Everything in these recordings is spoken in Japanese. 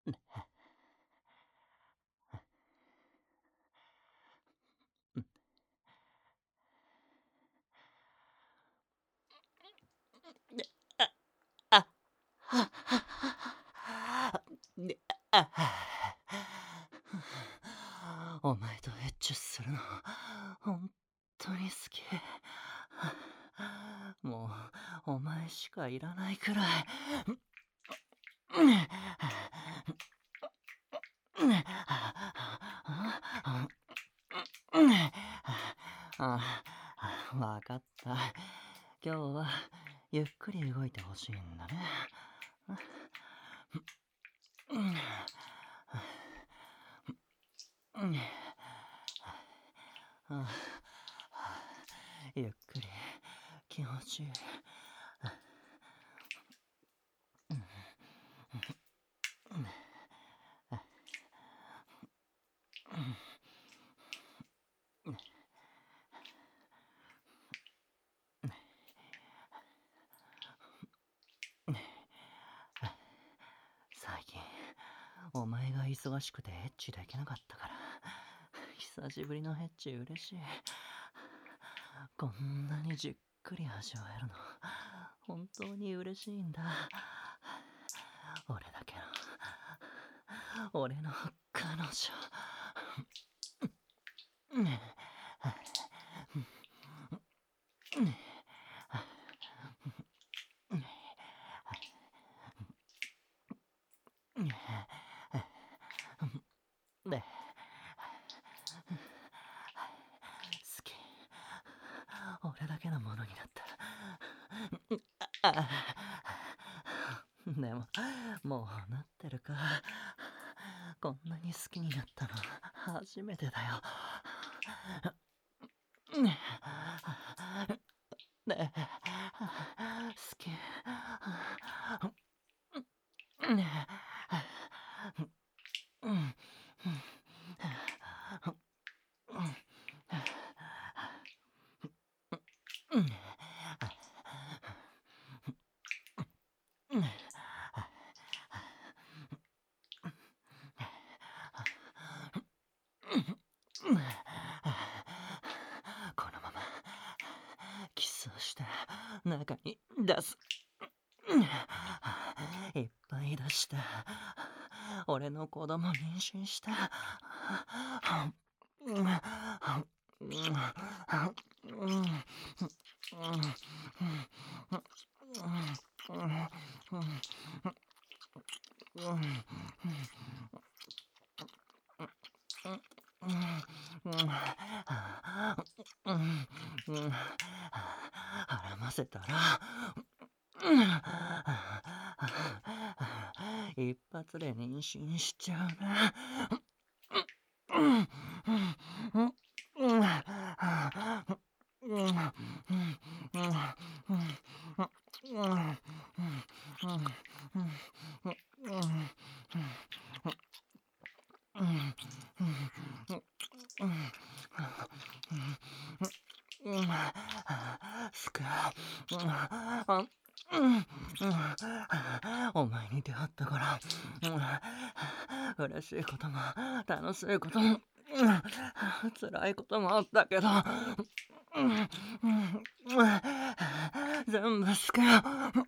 あ、は、で、お前とエッチするの、本当に好き。もう、お前しかいらないくらい。わかった。今日はゆっくり動いてほしいんだね。ゆっくり気持ちいい。最近お前が忙しくてエッチできなかったから久しぶりのエッチ嬉しい。こんなにじっくり味わえるの本当に嬉しいんだ。俺だけの俺の彼女。で、好き。俺だけのものになった。でも、もうなってるか。こんなに好きになったの初めてだよ。ねえ、好き。このままキスをして中に出す。いっぱい出して俺の子供妊娠して。絡ませたら一発で妊娠しちゃうね。すくお前に出会ったから嬉しいことも楽しいことも辛いこともあったけど全部好きよ。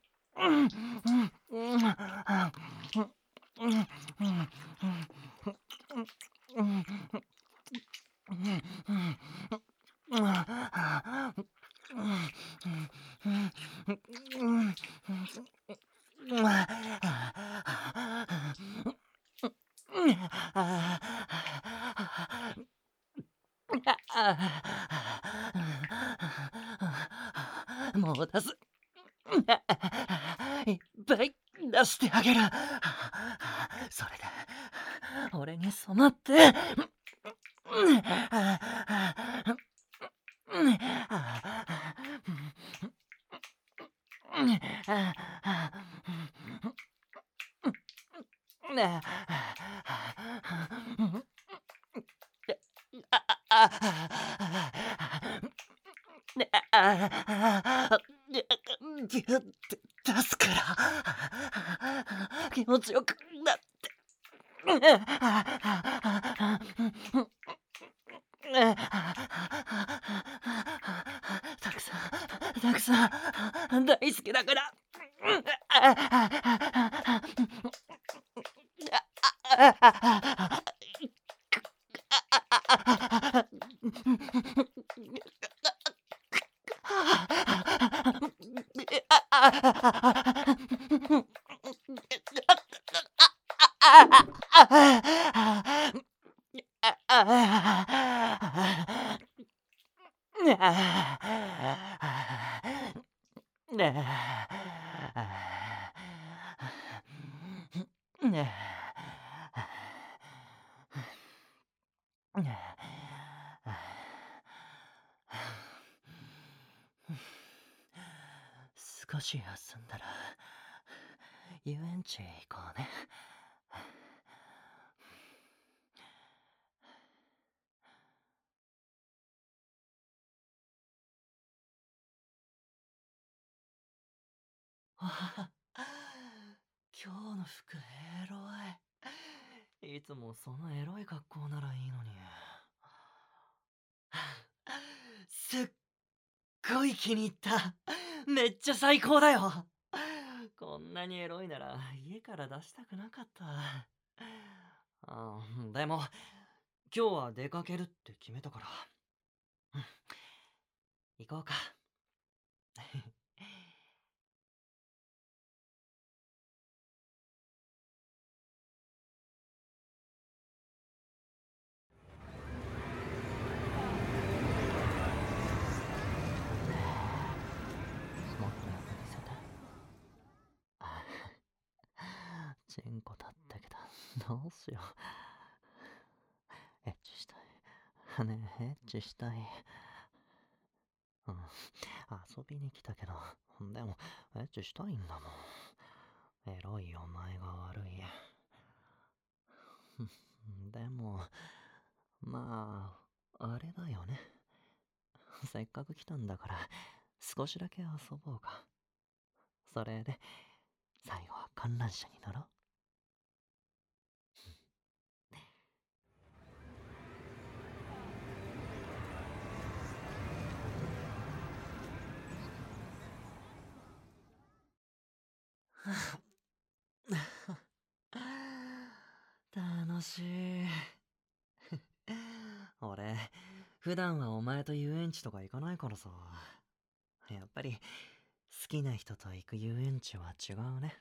もう出す。いっぱい出してあげる。それで俺に染まってギュッて出すから気持ちよくなってたくさん、たくさん、大好きだから。少し休んだら遊園地へ行こうね。わあ、今日の服エロい。いつもそのエロい格好ならいいのに。すっごい気に入った。めっちゃ最高だよ。こんなにエロいなら家から出したくなかった。でも、今日は出かけるって決めたから。行こうか。もっとよく見せて。チンコ立ったけど、どうしよう。エッチしたい。ねえ、エッチしたい。うん、遊びに来たけど、でも、エッチしたいんだもん。エロいお前が悪い。でも、まあ、あれだよね。せっかく来たんだから、少しだけ遊ぼうか。それで、最後は観覧車に乗ろう。楽しい。俺、普段はお前と遊園地とか行かないからさ。やっぱり、好きな人と行く遊園地は違うね。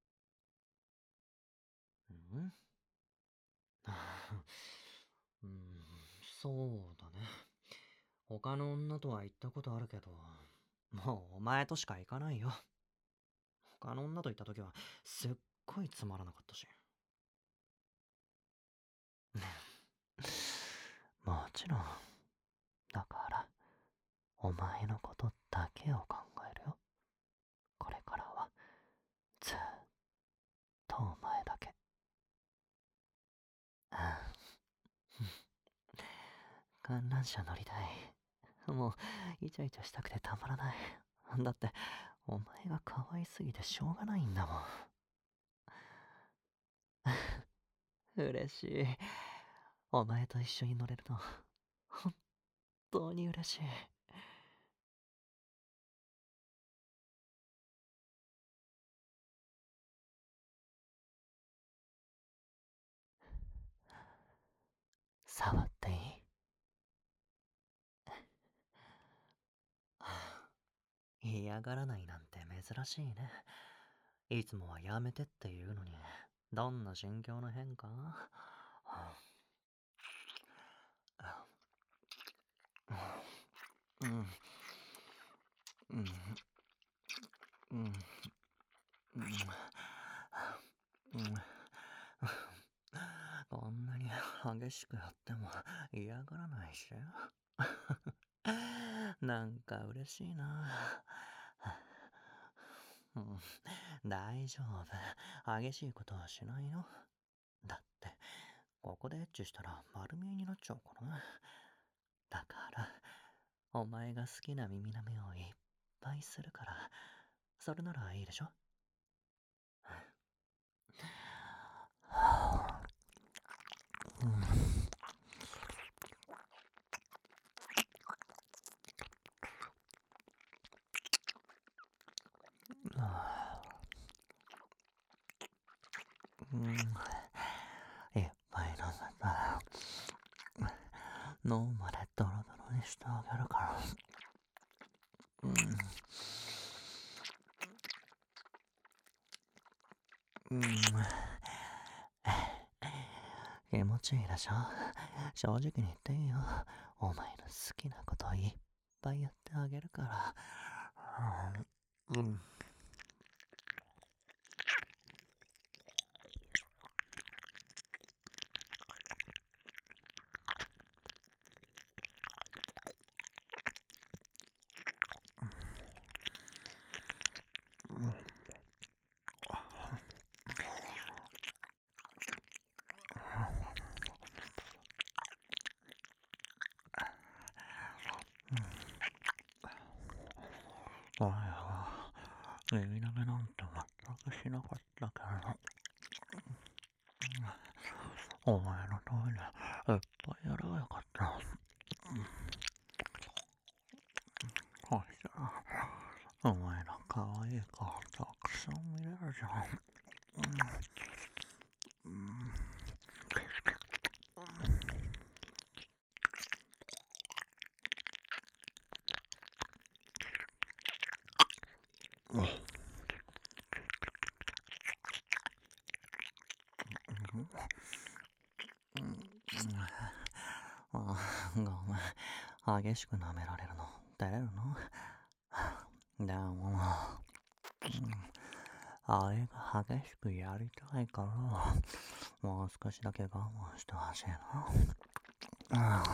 んうん、そうだね。他の女とは行ったことあるけど、もうお前としか行かないよ。他の女と行った時は、すっごいつまらなかったし。もちろん、だから、お前のことだけを考えるよ。これからは、ずっとお前だけ。観覧車乗りたい。もう、イチャイチャしたくてたまらない。だって、お前が可愛すぎてしょうがないんだもん。嬉しい。お前と一緒に乗れるの、本当に嬉しい。触っていい？嫌がらないなんて珍しいね。いつもはやめてって言うのに、どんな心境の変化？うん、うん、うん、うん、うん。こんなに激しくやっても嫌がらないし。なんか嬉しいな。うん、大丈夫。激しいことはしないよ。だって、ここでエッチしたら丸見えになっちゃうからね。だから、お前が好きな耳舐めをいっぱいするから、それならいいでしょ？ いっぱい飲んだら脳までドロドロにしてあげるから。気持ちいいでしょ。正直に言っていいよ。お前の好きなこといっぱいやってあげるから。お前は耳なめなんて全くしなかったけど、お前のためにいっぱいやればよかった。そしたらお前の可愛い顔たくさん見れるじゃん。ごめん、激しく舐められるの照れるの。でも、あれが激しくやりたいから、もう少しだけ我慢してほしいな。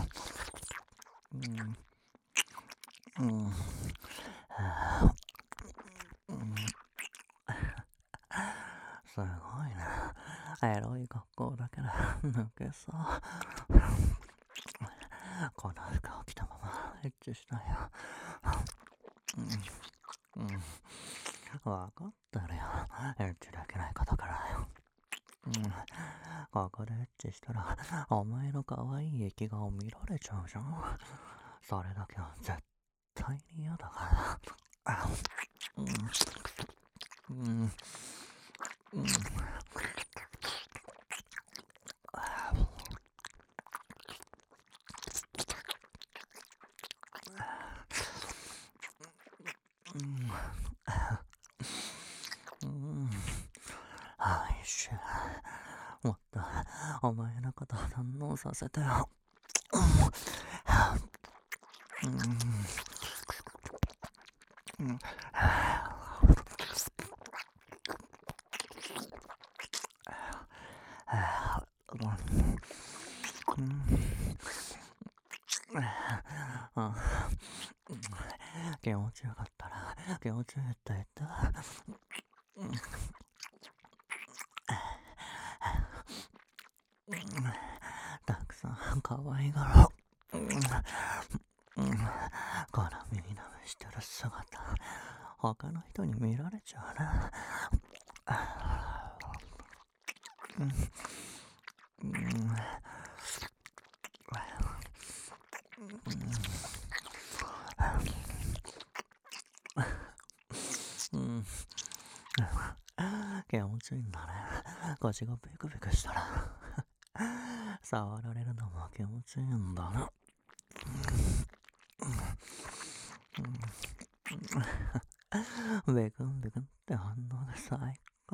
すごいね。エロい格好だけで抜けそう。この服を着たままエッチしたいよ。わかってるよ。エッチできないことからよ。ここでエッチしたら、お前の可愛い液顔見られちゃうじゃん。それだけは絶対に嫌だから。おいしい。もっとお前のこと堪能させてよ。気持ちよかったら気持ちいいって言って。たくさん可愛がろう。この耳なめしてる姿、他の人に見られちゃうな。気持ちいいんだね。腰がビクビクしたら触られるのも気持ちいいんだな。ベクンベクンって反応が最高。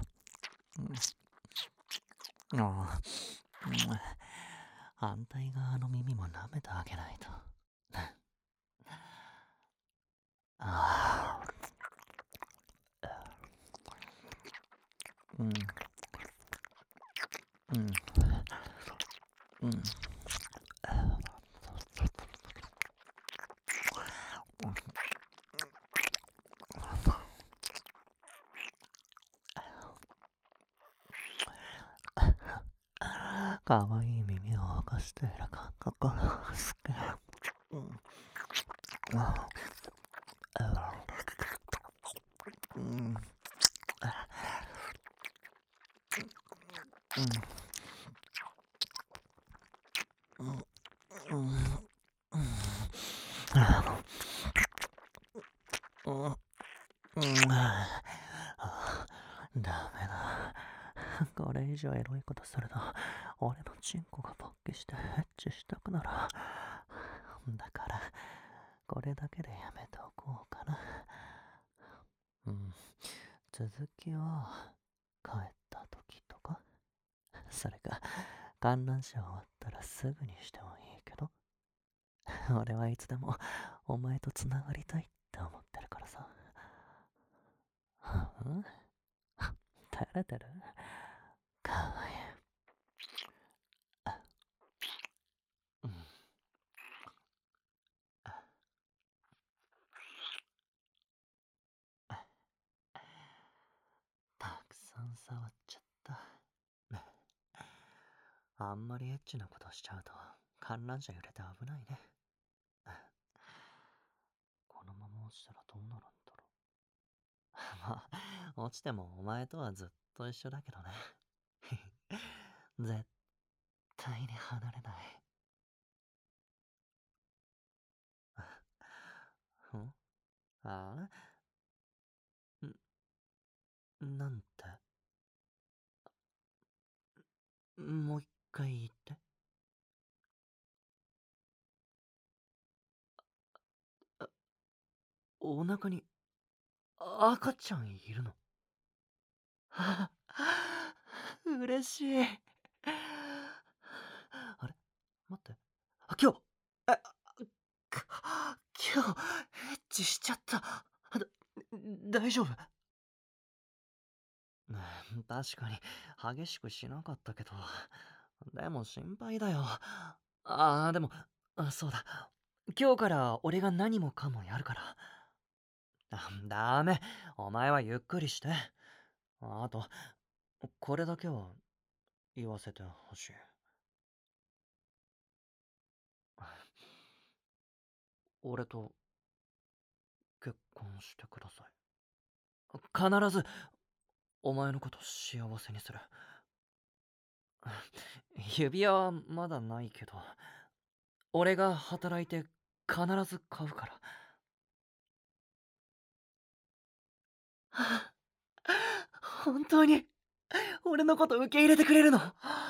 反対側の耳も舐めてあげないと。かわいい耳を動かしている感覚が好き。ダメだ。 これ以上エロいことすると、俺のチンコが勃起してエッチしたくなる。だから、これだけでやめておこうかな。うん。続きは、帰った時とか、それか、観覧車終わったらすぐにしてもいいけど、俺はいつでもお前と繋がりたいって思ってるからさ。うん、照れてるかわいい。うん、たくさん触っちゃった。あんまりエッチなことしちゃうと観覧車揺れて危ないね。このまま落ちたらどうなるんだろう。まあ、落ちてもお前とはずっと一緒だけどね。絶対に離れない。んあなんてもう一回言って。お腹に赤ちゃんいるの？はあ、嬉しい。あれ待って。今日、あ、今日、エッチしちゃった。大丈夫？確かに、激しくしなかったけど。でも心配だよ。でも、そうだ。今日から俺が何もかもやるから。ダメ。お前はゆっくりして。あと、これだけは言わせてほしい。俺と結婚してください。必ずお前のこと幸せにする。指輪はまだないけど、俺が働いて必ず買うから。本当に俺のこと受け入れてくれるの？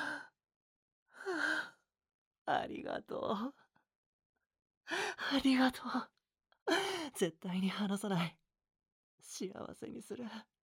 ありがとう。ありがとう。絶対に話さない。幸せにする。